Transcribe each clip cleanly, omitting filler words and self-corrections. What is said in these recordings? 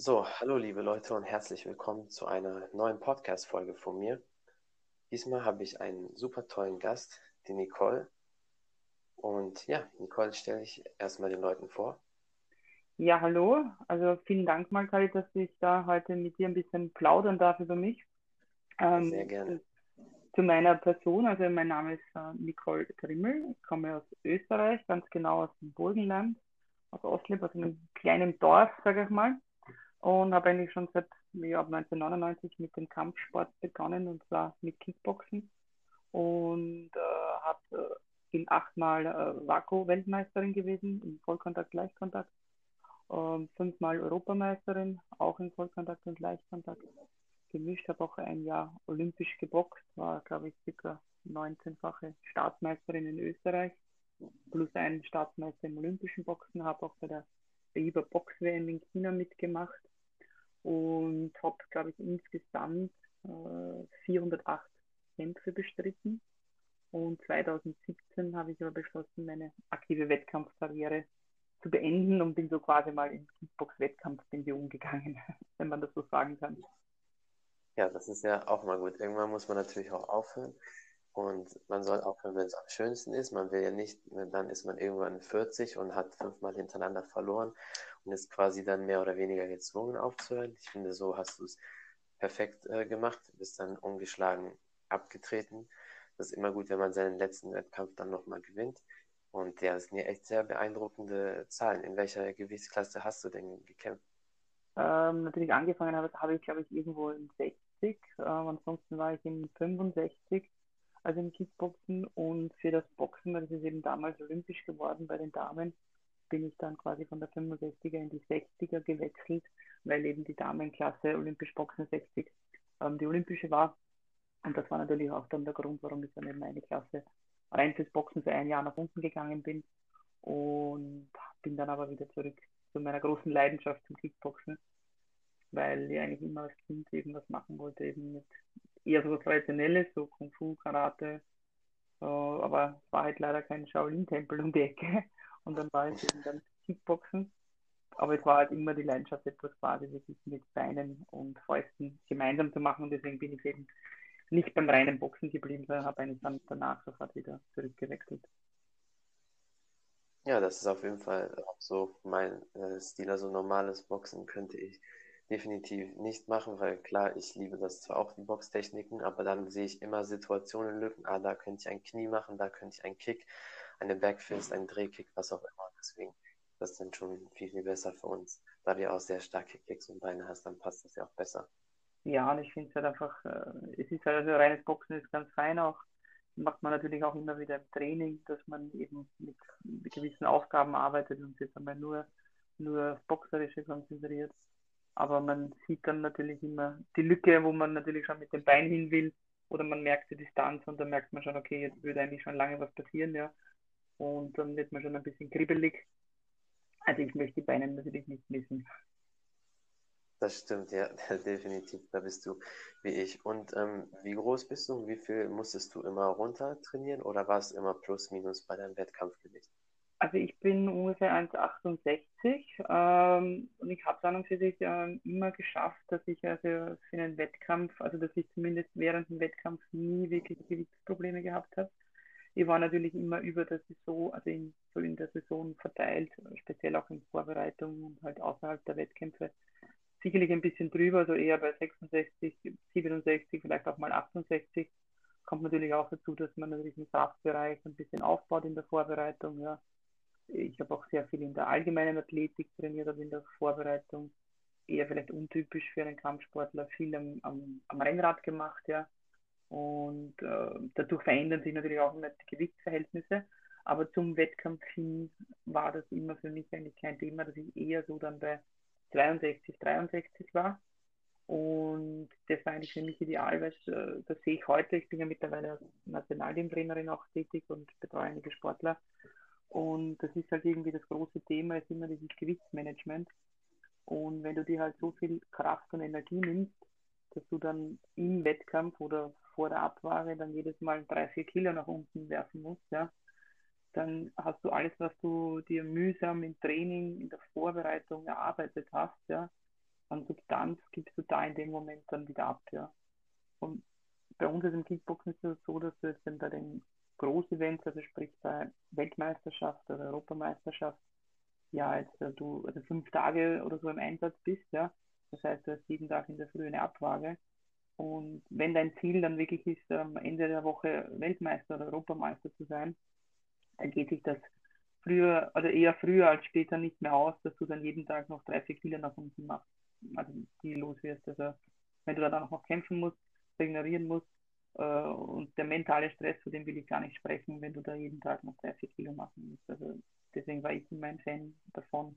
So, hallo liebe Leute und herzlich willkommen zu einer neuen Podcast-Folge von mir. Diesmal habe ich einen super tollen Gast, die Nicole. Und ja, Nicole, stelle ich erstmal den Leuten vor. Ja, hallo. Also vielen Dank mal, Kali, dass ich da heute mit dir ein bisschen plaudern darf über mich. Sehr gerne. Zu meiner Person, also mein Name ist Nicole Grimmel. Ich komme aus Österreich, ganz genau aus dem Burgenland, aus Oslib, aus einem kleinen Dorf, sage ich mal. Und habe eigentlich schon seit ab 1999 mit dem Kampfsport begonnen, und zwar mit Kickboxen. Und bin 8-mal WAKO-Weltmeisterin gewesen im Vollkontakt, Leichtkontakt. 5-mal Europameisterin, auch in Vollkontakt und Leichtkontakt. Gemischt, habe auch ein Jahr olympisch geboxt, war, glaube ich, circa 19-fache Staatsmeisterin in Österreich, plus ein Staatsmeister im olympischen Boxen, habe auch bei der IBA Box-WM in China mitgemacht und habe, glaube ich, insgesamt 408 Kämpfe bestritten. Und 2017 habe ich aber beschlossen, meine aktive Wettkampfkarriere zu beenden und bin so quasi mal in Kickbox-Wettkampfpension gegangen, wenn man das so sagen kann. Ja, das ist ja auch mal gut. Irgendwann muss man natürlich auch aufhören. Und man soll aufhören, wenn es am schönsten ist. Man will ja nicht, dann ist man irgendwann 40 und hat 5-mal hintereinander verloren und ist quasi dann mehr oder weniger gezwungen aufzuhören. Ich finde, so hast du es perfekt gemacht. Du bist dann ungeschlagen abgetreten. Das ist immer gut, wenn man seinen letzten Wettkampf dann nochmal gewinnt. Und ja, das sind ja echt sehr beeindruckende Zahlen. In welcher Gewichtsklasse hast du denn gekämpft? Natürlich angefangen habe ich, glaube ich, irgendwo in 60. Ansonsten war ich in 65, also im Kickboxen. Und für das Boxen, weil es ist eben damals olympisch geworden bei den Damen, bin ich dann quasi von der 65er in die 60er gewechselt, weil eben die Damenklasse olympisch Boxen 60 die olympische war. Und das war natürlich auch dann der Grund, warum ich dann in meine Klasse rein fürs Boxen für ein Jahr nach unten gegangen bin und bin dann aber wieder zurück zu meiner großen Leidenschaft zum Kickboxen, weil ich eigentlich immer als Kind eben was machen wollte, eben mit eher so was Traditionelles, so Kung Fu, Karate, aber es war halt leider kein Shaolin-Tempel um die Ecke und dann war es eben dann Kickboxen, aber es war halt immer die Leidenschaft, etwas quasi wirklich mit Beinen und Fäusten gemeinsam zu machen, und deswegen bin ich eben nicht beim reinen Boxen geblieben, sondern habe eigentlich dann danach sofort wieder zurückgewechselt. Ja, das ist auf jeden Fall auch so mein Stil. Also normales Boxen könnte ich definitiv nicht machen, weil klar, ich liebe das zwar auch, die Boxtechniken, aber dann sehe ich immer Situationen, Lücken. Ah, da könnte ich ein Knie machen, da könnte ich einen Kick, eine Backfist, einen Drehkick, was auch immer. Deswegen, das ist dann schon viel, viel besser für uns. Da du ja auch sehr starke Kicks und Beine hast, dann passt das ja auch besser. Ja, und ich finde es halt einfach, es ist halt, also reines Boxen ist ganz fein auch, macht man natürlich auch immer wieder im Training, dass man eben mit gewissen Aufgaben arbeitet und sich einmal nur aufs Boxerische konzentriert. Aber man sieht dann natürlich immer die Lücke, wo man natürlich schon mit dem Bein hin will, oder man merkt die Distanz und dann merkt man schon, okay, jetzt würde eigentlich schon lange was passieren, ja. Und dann wird man schon ein bisschen kribbelig. Also ich möchte die Beine natürlich nicht missen. Das stimmt, ja, definitiv. Da bist du wie ich. Und wie groß bist du? Wie viel musstest du immer runter trainieren oder war es immer plus minus bei deinem Wettkampfgewicht? Also ich bin ungefähr 1,68 und ich habe es an und für sich immer geschafft, dass ich also für einen Wettkampf, also dass ich zumindest während dem Wettkampf nie wirklich Gewichtsprobleme gehabt habe. Ich war natürlich immer über der Saison, also so in der Saison verteilt, speziell auch in Vorbereitung und halt außerhalb der Wettkämpfe, sicherlich ein bisschen drüber, also eher bei 66, 67, vielleicht auch mal 68. Kommt natürlich auch dazu, dass man natürlich im Kraftbereich ein bisschen aufbaut in der Vorbereitung, ja. Ich habe auch sehr viel in der allgemeinen Athletik trainiert, also in der Vorbereitung. Eher vielleicht untypisch für einen Kampfsportler, viel am Rennrad gemacht, ja. Und dadurch verändern sich natürlich auch immer die Gewichtsverhältnisse. Aber zum Wettkampf hin war das immer für mich eigentlich kein Thema, dass ich eher so dann bei 62, 63 war. Und das war eigentlich für mich ideal, weil das sehe ich heute. Ich bin ja mittlerweile als Nationalteamtrainerin auch tätig und betreue einige Sportler. Und das ist halt irgendwie das große Thema, ist immer dieses Gewichtsmanagement. Und wenn du dir halt so viel Kraft und Energie nimmst, dass du dann im Wettkampf oder vor der Abwahre dann jedes Mal 3, 4 Kilo nach unten werfen musst, ja, dann hast du alles, was du dir mühsam im Training, in der Vorbereitung erarbeitet hast, ja, an Substanz gibst du da in dem Moment dann wieder ab, ja. Und bei uns ist im Kickboxen ist es so, dass du jetzt dann bei den Groß-Events, also sprich bei Weltmeisterschaft oder Europameisterschaft, ja, jetzt du also 5 Tage oder so im Einsatz bist, ja. Das heißt, du hast jeden Tag in der Früh eine Abwaage. Und wenn dein Ziel dann wirklich ist, am Ende der Woche Weltmeister oder Europameister zu sein, dann geht sich das früher oder eher früher als später nicht mehr aus, dass du dann jeden Tag noch 3, 4 Kilo nach unten machst, also die los wirst. Also wenn du dann auch noch kämpfen musst, regenerieren musst und der mentale Stress, zu dem will ich gar nicht sprechen, wenn du da jeden Tag noch 3, 4 Kilo machen musst. Also deswegen war ich immer ein Fan davon,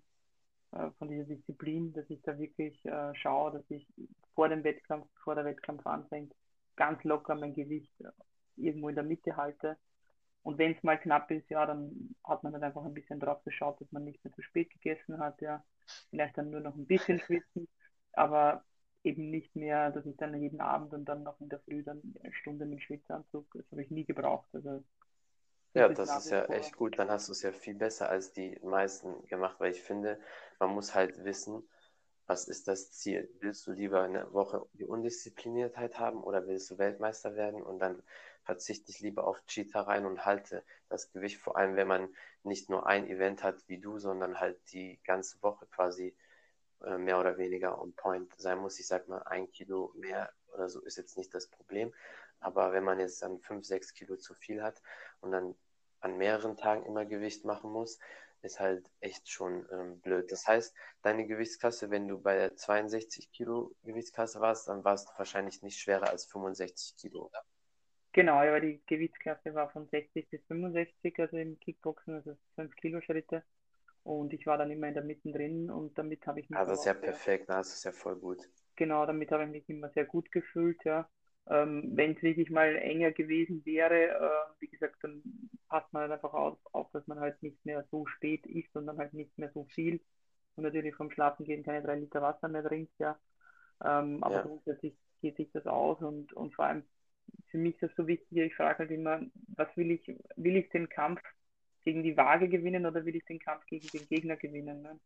von dieser Disziplin, dass ich da wirklich schaue, dass ich vor dem Wettkampf, bevor der Wettkampf anfängt, ganz locker mein Gewicht irgendwo in der Mitte halte. Und wenn es mal knapp ist, ja, dann hat man dann einfach ein bisschen drauf geschaut, dass man nicht mehr zu spät gegessen hat, ja. Vielleicht dann nur noch ein bisschen schwitzen, aber eben nicht mehr, dass ich dann jeden Abend und dann noch in der Früh dann eine Stunde mit Schwitzanzug, das habe ich nie gebraucht. Also das Ja, ist das nach ist wie ja vor. echt gut. Dann hast du es ja viel besser als die meisten gemacht, weil ich finde, man muss halt wissen, was ist das Ziel? Willst du lieber eine Woche die Undiszipliniertheit haben oder willst du Weltmeister werden? Und dann verzichte ich lieber auf Cheatereien und halte das Gewicht, vor allem wenn man nicht nur ein Event hat wie du, sondern halt die ganze Woche quasi mehr oder weniger on point sein muss. Ich sag mal, 1 Kilo mehr oder so ist jetzt nicht das Problem. Aber wenn man jetzt dann 5, 6 Kilo zu viel hat und dann an mehreren Tagen immer Gewicht machen muss, ist halt echt schon blöd. Das heißt, deine Gewichtsklasse, wenn du bei der 62 Kilo Gewichtsklasse warst, dann warst du wahrscheinlich nicht schwerer als 65 Kilo, oder? Genau, ja, die Gewichtsklasse war von 60 bis 65, also im Kickboxen, also 5 Kilo Schritte. Und ich war dann immer in der Mitte drin und damit habe ich mich Also dann das ist auch ja sehr, perfekt, das ist ja voll gut. genau, damit habe ich mich immer sehr gut gefühlt, ja. Wenn es wirklich mal enger gewesen wäre, wie gesagt, dann passt man halt einfach auf, dass man halt nicht mehr so spät isst und dann halt nicht mehr so viel und natürlich vom Schlafen gehen keine 3 Liter Wasser mehr trinkt, ja. Aber Ja. grundsätzlich geht sich das aus und vor allem für mich ist das so wichtig, ich frage halt immer, was will ich den Kampf gegen die Waage gewinnen oder will ich den Kampf gegen den Gegner gewinnen? Ne?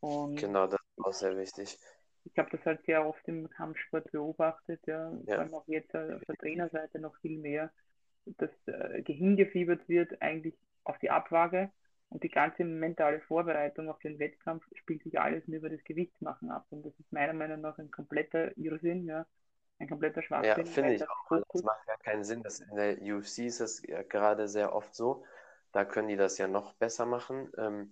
Und Genau, das ist ich, auch sehr wichtig. ich habe das halt sehr oft im Kampfsport beobachtet, ja, vor Ja, allem auch jetzt auf der Trainerseite noch viel mehr, dass hingefiebert wird eigentlich auf die Abwaage und die ganze mentale Vorbereitung auf den Wettkampf spielt sich alles nur über das Gewichtsmachen ab. Und das ist meiner Meinung nach ein kompletter Irrsinn, ja, ein kompletter ja, Schwachsinn, finde weil ich der auch, weil das Fokus, macht ja keinen Sinn. Das in der UFC ist das ja gerade sehr oft so. Da können die das ja noch besser machen.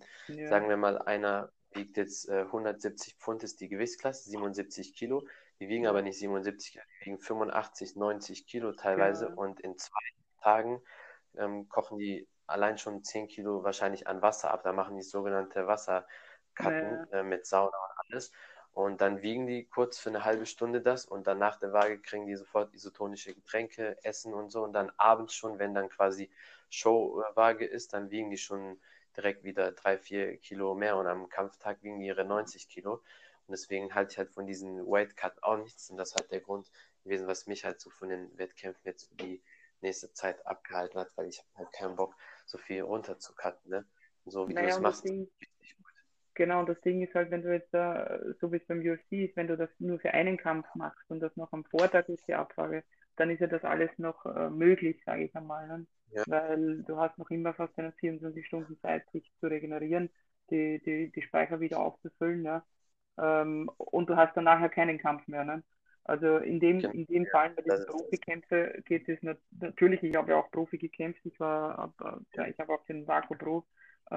ja, Sagen wir mal, einer wiegt jetzt 170 Pfund, ist die Gewichtsklasse, 77 Kilo. Die wiegen aber ja, nicht 77 Kilo, die wiegen 85, 90 Kilo teilweise. genau, Und in 2 Tagen kochen die allein schon 10 Kilo wahrscheinlich an Wasser ab. Da machen die sogenannte ja, Wassercutten mit Sauna und alles. Und dann wiegen die kurz für eine halbe Stunde das und dann nach der Waage kriegen die sofort isotonische Getränke, Essen und so. Und dann abends schon, wenn dann quasi Showwaage ist, dann wiegen die schon direkt wieder 3, 4 Kilo mehr und am Kampftag wiegen die ihre 90 Kilo. Und deswegen halte ich halt von diesen Weight Cut auch nichts. Und das ist halt der Grund gewesen, was mich halt so von den Wettkämpfen jetzt für die nächste Zeit abgehalten hat, weil ich habe halt keinen Bock, so viel runter zu cutten. Ne? Und so wie du naja, es und das machst, ist Ding, richtig gut. genau, und das Ding ist halt, wenn du jetzt so wie es beim UFC ist, wenn du das nur für einen Kampf machst und das noch am Vortag ist die Abfrage, dann ist ja das alles noch möglich, sage ich einmal. Ne? Ja, Weil du hast noch immer fast eine 24 Stunden Zeit, sich zu regenerieren, die Speicher wieder aufzufüllen, ja. Und du hast dann nachher keinen Kampf mehr. Ne? Also genau. in dem Ja, Fall bei das diesen ist das. Profikämpfe geht es natürlich, ich habe ja auch Profi gekämpft, Ja, ich habe auch den Vaco Pro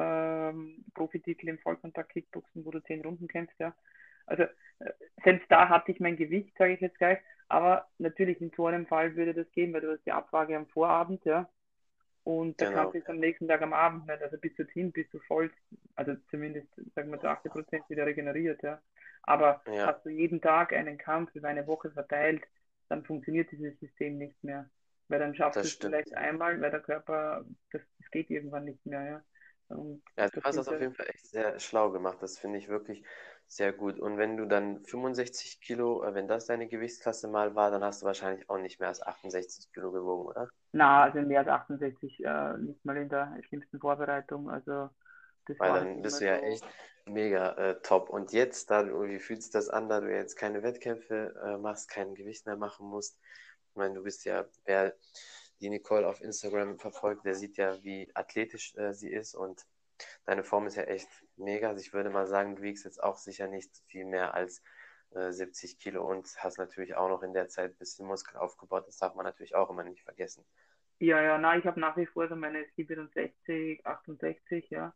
Profititel im Vollkontakt Kickboxen, wo du 10 Runden kämpfst, ja. Also selbst da hatte ich mein Gewicht, sage ich jetzt gleich, aber natürlich in so einem Fall würde das gehen, weil du hast die Abfrage am Vorabend, ja, und der Kampf genau. ist am nächsten Tag am Abend nicht, also bis dorthin bist du voll, also zumindest, sagen wir zu 80% wieder regeneriert, ja. Aber Ja, hast du jeden Tag einen Kampf über eine Woche verteilt, dann funktioniert dieses System nicht mehr. Weil dann schaffst du das es stimmt. vielleicht einmal, weil der Körper, das geht irgendwann nicht mehr, ja. Und Ja, du das hast sind das auf ja, jeden Fall echt sehr schlau gemacht. Das finde ich wirklich sehr gut. Und wenn du dann 65 Kilo, wenn das deine Gewichtsklasse mal war, dann hast du wahrscheinlich auch nicht mehr als 68 Kilo gewogen, oder? na, also mehr als 68, nicht mal in der schlimmsten Vorbereitung. Also Das Weil war halt dann immer bist du ja so. echt mega top. Und jetzt, wie fühlt sich das an, da du jetzt keine Wettkämpfe machst, kein Gewicht mehr machen musst? Ich meine, du bist ja, wer die Nicole auf Instagram verfolgt, der sieht ja, wie athletisch sie ist und deine Form ist ja echt mega. Also ich würde mal sagen, du wiegst jetzt auch sicher nicht viel mehr als 70 Kilo und hast natürlich auch noch in der Zeit ein bisschen Muskel aufgebaut. Das darf man natürlich auch immer nicht vergessen. Ja, ja, na, ich habe nach wie vor so meine 67, 68, ja.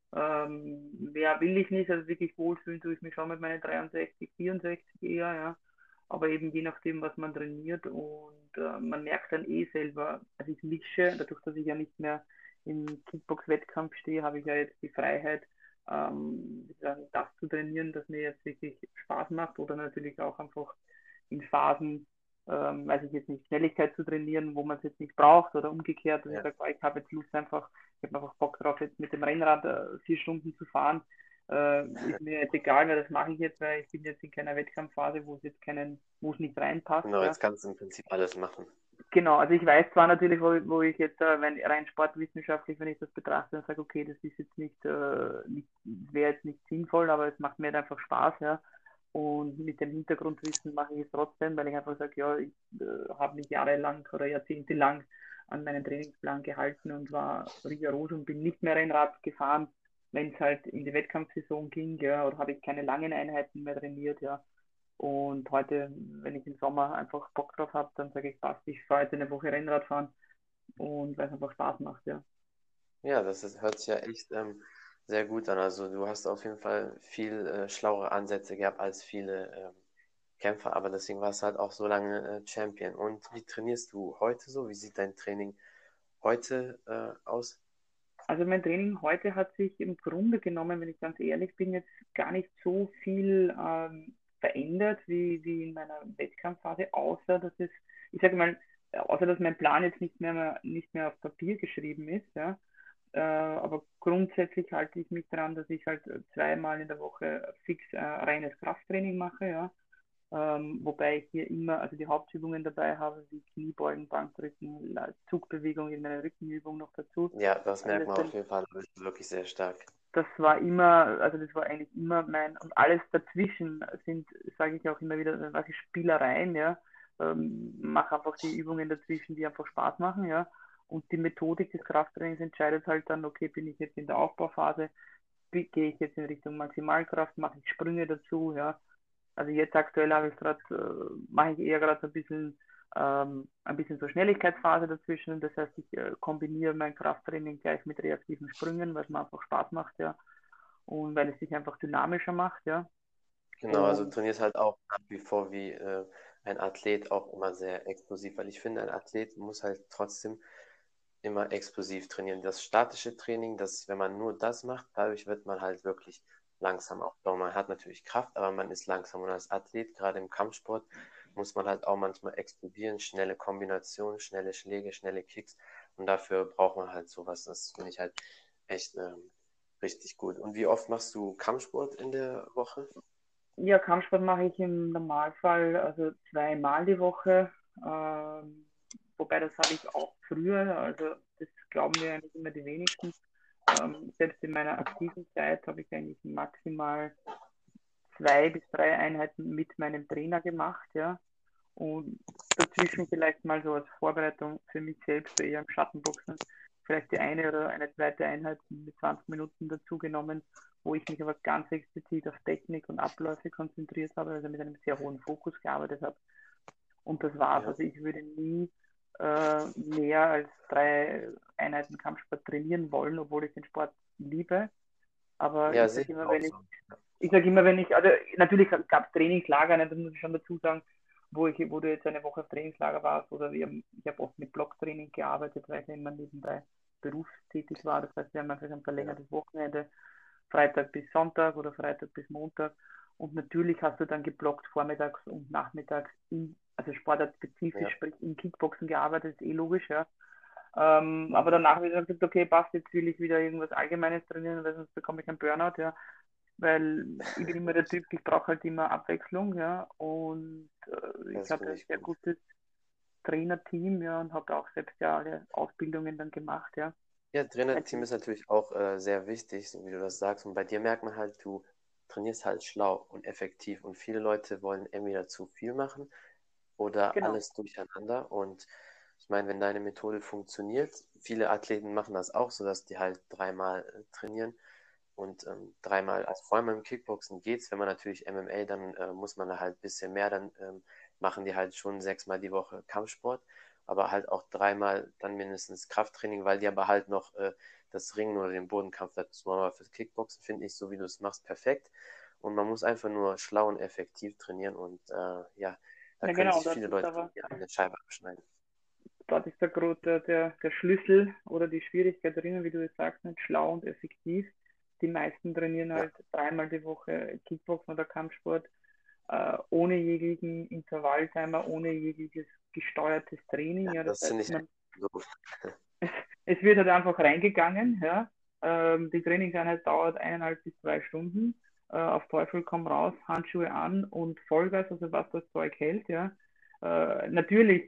Mehr will ich nicht, also wirklich wohlfühlen tue ich mich schon mit meinen 63, 64 eher, ja. Aber eben je nachdem, was man trainiert und man merkt dann eh selber, also ich mische, dadurch, dass ich ja nicht mehr im Kickbox-Wettkampf stehe, habe ich ja jetzt die Freiheit, das zu trainieren, das mir jetzt wirklich Spaß macht oder natürlich auch einfach in Phasen, weiß ich jetzt nicht, Schnelligkeit zu trainieren, wo man es jetzt nicht braucht oder umgekehrt, dass ich Ja. sage, ich habe jetzt Lust einfach, ich habe einfach Bock drauf, jetzt mit dem Rennrad 4 Stunden zu fahren. Ist mir jetzt egal, weil das mache ich jetzt, weil ich bin jetzt in keiner Wettkampfphase, wo es nicht reinpasst. Genau, Ja. jetzt kannst du im Prinzip alles machen. Genau, also ich weiß zwar natürlich, wo ich jetzt wenn rein sportwissenschaftlich, wenn ich das betrachte, dann sage, okay, das ist jetzt nicht wäre jetzt nicht sinnvoll, aber es macht mir halt einfach Spaß, ja. Und mit dem Hintergrundwissen mache ich es trotzdem, weil ich einfach sage, ja, ich habe mich jahrelang oder jahrzehntelang an meinen Trainingsplan gehalten und war rigoros und bin nicht mehr Rennrad gefahren, wenn es halt in die Wettkampfsaison ging, ja, oder habe ich keine langen Einheiten mehr trainiert, ja. Und heute, wenn ich im Sommer einfach Bock drauf habe, dann sage ich, passt, ich fahre jetzt eine Woche Rennrad fahren und weil es einfach Spaß macht, ja. Ja, hört sich ja echt sehr gut an. Also du hast auf jeden Fall viel schlauere Ansätze gehabt als viele Kämpfer, aber deswegen warst du halt auch so lange Champion. Und wie trainierst du heute so? Wie sieht dein Training heute aus? Also mein Training heute hat sich im Grunde genommen, wenn ich ganz ehrlich bin, jetzt gar nicht so viel verändert wie in meiner Wettkampfphase, außer dass ich sage mal, außer dass mein Plan jetzt nicht mehr auf Papier geschrieben ist, ja. Aber grundsätzlich halte ich mich daran, dass ich halt zweimal in der Woche fix reines Krafttraining mache, ja. Wobei ich hier immer, also die Hauptübungen dabei habe, wie Kniebeugen, Bankdrücken, Zugbewegungen in meiner Rückenübung noch dazu. Ja, das Also merkt das man auf sind, jeden Fall. Du bist wirklich sehr stark. das war immer, also das war eigentlich immer und alles dazwischen sind, sage ich auch immer wieder, solche Spielereien, ja. Mache einfach die Übungen dazwischen, die einfach Spaß machen, ja. Und die Methodik des Krafttrainings entscheidet halt dann, okay, bin ich jetzt in der Aufbauphase, gehe ich jetzt in Richtung Maximalkraft, mache ich Sprünge dazu, ja. Also jetzt aktuell mache ich eher gerade so ein bisschen so Schnelligkeitsphase dazwischen. Das heißt, ich kombiniere mein Krafttraining gleich mit reaktiven Sprüngen, weil es mir einfach Spaß macht, ja. Und weil es sich einfach dynamischer macht, ja. Genau, also du Und trainierst halt auch nach wie vor wie ein Athlet auch immer sehr explosiv, weil ich finde, ein Athlet muss halt trotzdem immer explosiv trainieren. Das statische Training, wenn man nur das macht, dadurch wird man halt wirklich langsam aufbauen. Man hat natürlich Kraft, aber man ist langsam. Und als Athlet, gerade im Kampfsport, muss man halt auch manchmal explodieren, schnelle Kombinationen, schnelle Schläge, schnelle Kicks. Und dafür braucht man halt sowas. Das finde ich halt echt richtig gut. Und wie oft machst du Kampfsport in der Woche? ja, Kampfsport mache ich im Normalfall also zweimal die Woche. Wobei das habe ich auch früher, also das glauben mir eigentlich immer die wenigsten. Selbst in meiner aktiven Zeit habe ich eigentlich maximal 2 bis 3 Einheiten mit meinem Trainer gemacht, ja. Und dazwischen vielleicht mal so als Vorbereitung für mich selbst, so eher im Schattenboxen, vielleicht die eine oder eine zweite Einheit mit 20 Minuten dazu genommen, wo ich mich aber ganz explizit auf Technik und Abläufe konzentriert habe, also mit einem sehr hohen Fokus gearbeitet habe. Und das war's. Ja, Also ich würde nie mehr als 3 Einheiten Kampfsport trainieren wollen, obwohl ich den Sport liebe. Aber ja, sehe ich auch so. ich sage immer, wenn ich, also natürlich gab es Trainingslager, ne, das muss ich schon dazu sagen, wo du jetzt eine Woche auf Trainingslager warst oder ich habe oft mit Blocktraining gearbeitet, weil ich ja immer nebenbei berufstätig war. Das heißt, wir haben einfach ein Ja, verlängertes Wochenende, Freitag bis Sonntag oder Freitag bis Montag. Und natürlich hast du dann geblockt vormittags und nachmittags also sportartspezifisch, ja, sprich im Kickboxen gearbeitet, ist eh logisch, ja. Aber danach habe ich gesagt, okay, passt, jetzt will ich wieder irgendwas Allgemeines trainieren, weil sonst bekomme ich einen Burnout, ja. Weil ich bin immer der Typ, ich brauche halt immer Abwechslung, ja. Und ich das hatte finde ein ich sehr gut. gutes Trainerteam, ja, und habe auch selbst ja alle Ausbildungen dann gemacht, ja. Ja, Also, Trainerteam ist natürlich auch sehr wichtig, so wie du das sagst. Und bei dir merkt man halt, du trainierst halt schlau und effektiv. Und viele Leute wollen entweder zu viel machen oder genau. alles durcheinander. Und ich meine, wenn deine Methode funktioniert, viele Athleten machen das auch so, dass die halt dreimal trainieren und dreimal, also vor allem im Kickboxen geht's, wenn man natürlich MMA, dann muss man da halt ein bisschen mehr, dann machen die halt schon 6-mal die Woche Kampfsport, aber halt auch dreimal dann mindestens Krafttraining, weil die aber halt noch das Ringen oder den Bodenkampf dazu machen. Aber fürs Kickboxen finde ich, so wie du es machst, perfekt. Und man muss einfach nur schlau und effektiv trainieren und ja, da Ja, können genau, sich das viele ist Leute aber, eine Scheibe abschneiden. dort ist der Schlüssel oder die Schwierigkeit drinnen, wie du es sagst, nicht schlau und effektiv. Die meisten trainieren Ja, halt dreimal die Woche Kickboxen oder Kampfsport, ohne jeglichen Intervalltimer, ohne jegliches gesteuertes Training. ja, Ja, das das finde heißt, ich so. es wird halt einfach reingegangen. Ja. Die Trainingseinheit dauert 1,5 bis 2 Stunden. Auf Teufel komm raus, Handschuhe an und Vollgas, also was das Zeug hält. Ja. Natürlich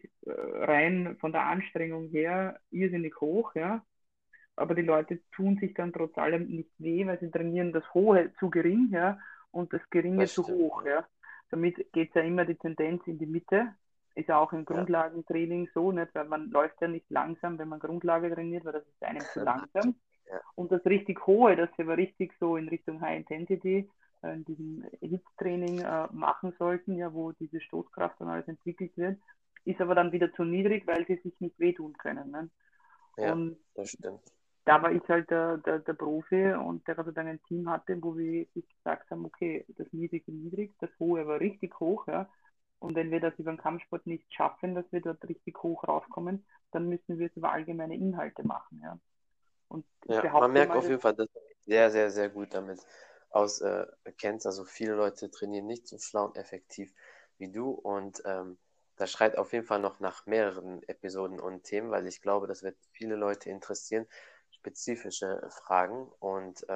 rein von der Anstrengung her irrsinnig hoch, ja. Aber die Leute tun sich dann trotz allem nicht weh, weil sie trainieren das Hohe zu gering, ja, und das Geringe Das zu stimmt, hoch, ja. Damit geht es ja immer die Tendenz in die Mitte. Ist ja auch im ja. Grundlagentraining so, nicht? Weil man läuft ja nicht langsam, wenn man Grundlage trainiert, weil das ist einem zu langsam. Ja, Und das richtig Hohe, das wir aber richtig so in Richtung High Intensity, in diesem HIIT-Training machen sollten, ja, wo diese Stoßkraft dann alles entwickelt wird, ist aber dann wieder zu niedrig, weil sie sich nicht wehtun können. Ne? ja, Und das stimmt. da war ich halt der Profi und der also dann ein Team hatte, wo wir sich gesagt haben, okay, das Niedrige niedrig, das Hohe war richtig hoch, ja. Und wenn wir das über den Kampfsport nicht schaffen, dass wir dort richtig hoch raufkommen, dann müssen wir es über allgemeine Inhalte machen, ja. Und ich Ja, man behaupte merkt mal, auf dass jeden Fall, dass du dich sehr, sehr, sehr gut damit aus kennst. Also viele Leute trainieren nicht so schlau und effektiv wie du und das schreit auf jeden Fall noch nach mehreren Episoden und Themen, weil ich glaube, das wird viele Leute interessieren, spezifische Fragen und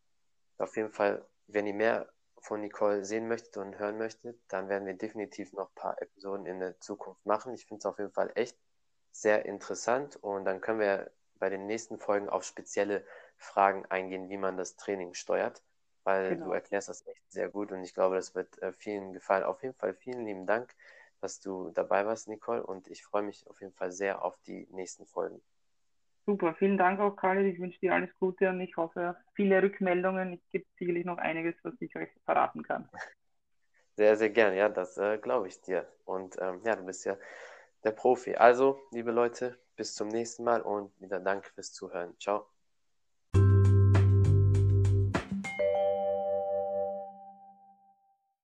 auf jeden Fall, wenn ihr mehr von Nicole sehen möchtet und hören möchtet, dann werden wir definitiv noch ein paar Episoden in der Zukunft machen. Ich finde es auf jeden Fall echt sehr interessant und dann können wir bei den nächsten Folgen auf spezielle Fragen eingehen, wie man das Training steuert, weil du genau. erklärst das echt sehr gut und ich glaube, das wird vielen gefallen. Auf jeden Fall vielen lieben Dank, dass du dabei warst, Nicole, und ich freue mich auf jeden Fall sehr auf die nächsten Folgen. Super, vielen Dank auch, Khalid. Ich wünsche dir alles Gute und ich hoffe auf viele Rückmeldungen. Es gibt sicherlich noch einiges, was ich euch verraten kann. Sehr, sehr gern, ja, das glaube ich dir. Und ja, du bist ja der Profi. Also, liebe Leute, bis zum nächsten Mal und wieder danke fürs Zuhören. Ciao.